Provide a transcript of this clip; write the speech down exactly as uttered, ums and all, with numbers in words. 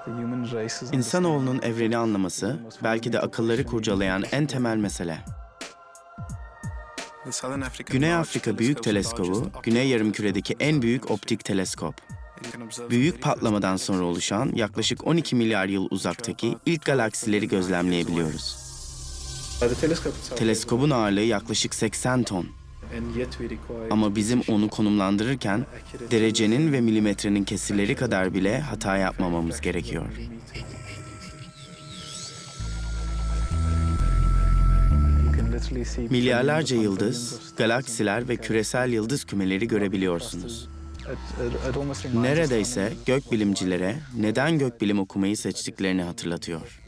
İnsanoğlunun evreni anlaması, belki de akılları kurcalayan en temel mesele. Güney Afrika Büyük Teleskobu, Güney Yarımküre'deki en büyük optik teleskop. Büyük patlamadan sonra oluşan yaklaşık on iki milyar yıl uzaktaki ilk galaksileri gözlemleyebiliyoruz. Teleskobun ağırlığı yaklaşık seksen ton. Ama bizim onu konumlandırırken derecenin ve milimetrenin kesirleri kadar bile hata yapmamamız gerekiyor. Milyarlarca yıldız, galaksiler ve küresel yıldız kümeleri görebiliyorsunuz. Neredeyse gökbilimcilere neden gökbilim okumayı seçtiklerini hatırlatıyor.